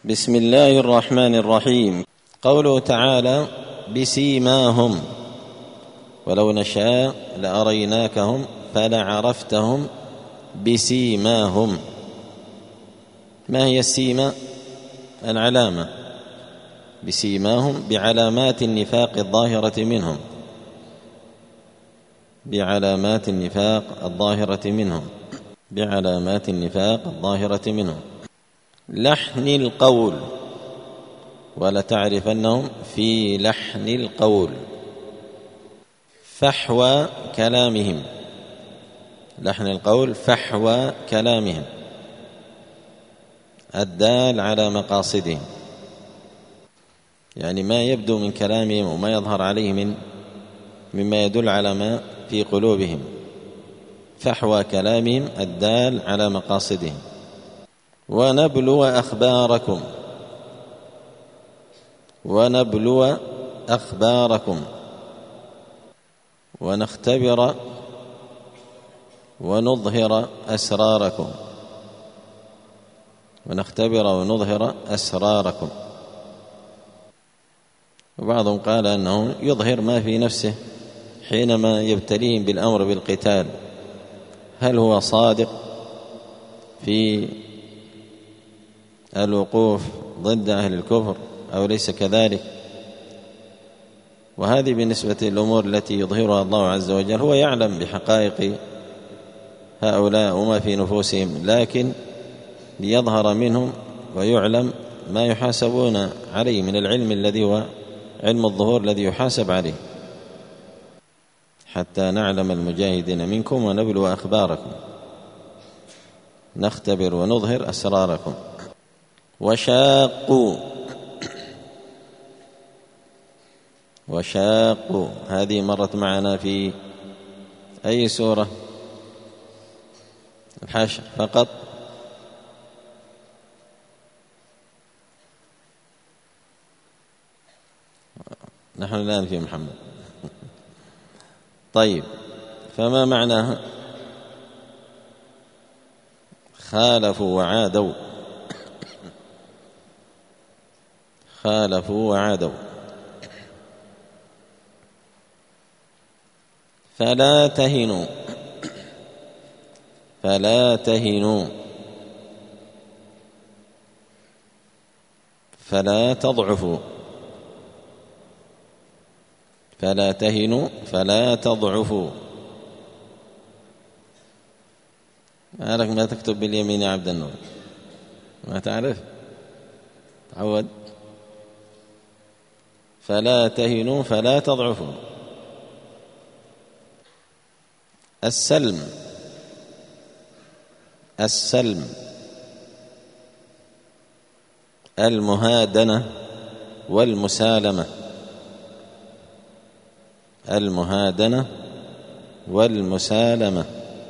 بسم الله الرحمن الرحيم. قوله تعالى: بسيماهم ولو نشاء لأريناكهم فلعرفتهم بسيماهم. ما هي السيمة؟ العلامة. بسيماهم بعلامات النفاق الظاهرة منهم، بعلامات النفاق الظاهرة منهم، بعلامات النفاق الظاهرة منهم. لحن القول، ولتعرفنهم في لحن القول. فحوى كلامهم، لحن القول فحوى كلامهم الدال على مقاصدهم، يعني ما يبدو من كلامهم وما يظهر عليه مما يدل على ما في قلوبهم. فحوى كلامهم الدال على مقاصدهم. ونبلو أخباركم، ونبلو أخباركم، ونختبر ونظهر أسراركم، ونختبر ونظهر أسراركم. وبعضهم قال أنه يظهر ما في نفسه حينما يبتليهم بالأمر بالقتال، هل هو صادق في الوقوف ضد أهل الكفر أو ليس كذلك. وهذه بالنسبة للأمور التي يظهرها الله عز وجل، هو يعلم بحقائق هؤلاء وما في نفوسهم، لكن ليظهر منهم ويعلم ما يحاسبون عليه من العلم الذي هو علم الظهور الذي يحاسب عليه، حتى نعلم المجاهدين منكم ونبلو أخباركم، نختبر ونظهر أسراركم. وشاقوا، وشاقوا هذه مرت معنا في أي سورة؟ الحشر فقط. نحن الآن في محمد. طيب، فما معناها؟ خالفوا وعادوا، خالفوا وعادوا. فلا تهنوا، فلا تهنوا، فلا تضعفوا، فلا تهنوا فلا تضعفوا. مالك ما تكتب باليمين يا عبد النور؟ ما تعرف؟ تعود. فلا تهنوا فلا تضعفوا. السلم، السلم، المهادنة والمسالمة، المهادنة والمسالمة.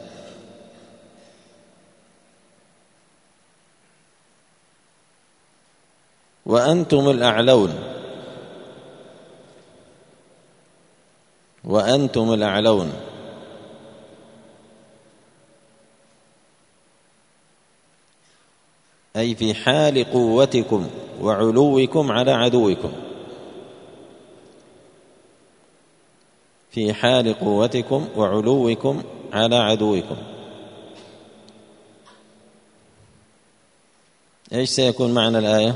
وأنتم الأعلون، وأنتم الأعلون، أي في حال قوتكم وعلوكم على عدوكم، في حال قوتكم وعلوكم على عدوكم. إيش سيكون معنى الآية؟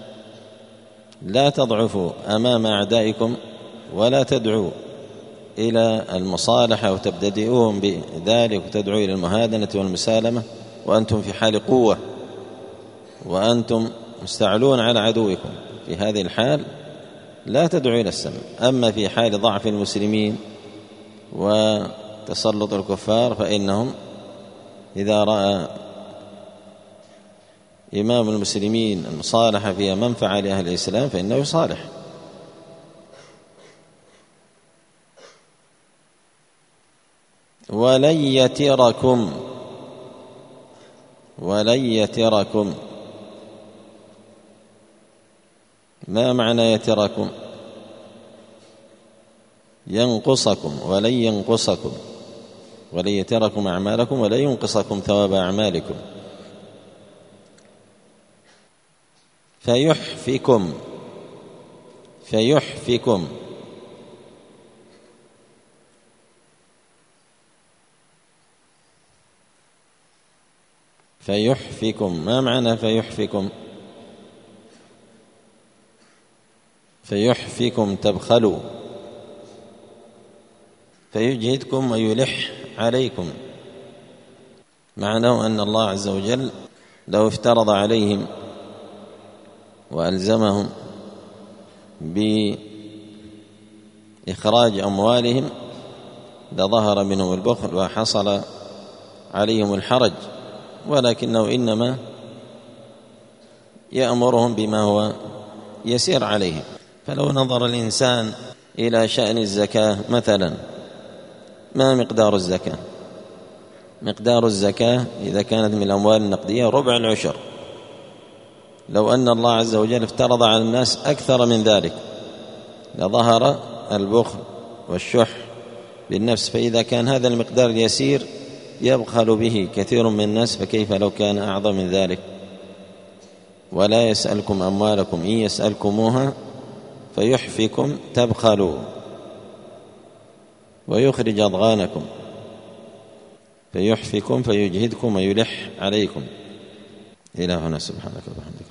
لا تضعفوا أمام أعدائكم ولا تدعوا إلى المصالحة وتبتدئوهم بذلك وتدعوا إلى المهادنة والمسالمة وأنتم في حال قوة وأنتم مستعلون على عدوكم. في هذه الحال لا تدعوا إلى السلم. أما في حال ضعف المسلمين وتسلط الكفار فإنهم إذا رأى إمام المسلمين المصالحة فيها منفعة لأهل الإسلام فإنه يصالح. ولن يتركم، ولن يتركم. ما معنى يتركم؟ ينقصكم، ولن ينقصكم، ولن يتركم أعمالكم ولن ينقصكم ثواب أعمالكم. فيحفكم فيحفكم. فيحفكم، ما معنى فيحفكم؟ فيحفكم تبخلوا، فيجهدكم ويلح عليكم. معناه أن الله عز وجل لو افترض عليهم وألزمهم بإخراج أموالهم لظهر منهم البخل وحصل عليهم الحرج، ولكنه إنما يأمرهم بما هو يسير عليهم. فلو نظر الإنسان إلى شأن الزكاة مثلا، ما مقدار الزكاة؟ مقدار الزكاة إذا كانت من الأموال النقدية ربع العشر. لو أن الله عز وجل افترض على الناس أكثر من ذلك لظهر البخل والشح بالنفس. فإذا كان هذا المقدار اليسير يبخل به كثير من الناس، فكيف لو كان أعظم من ذلك؟ ولا يسألكم أموالكم إن يسألكموها فيحفكم تبخلوا ويخرج أضغانكم. فيحفكم فيجهدكم ويلح عليكم. إلى هنا، سبحانك وبحمدك.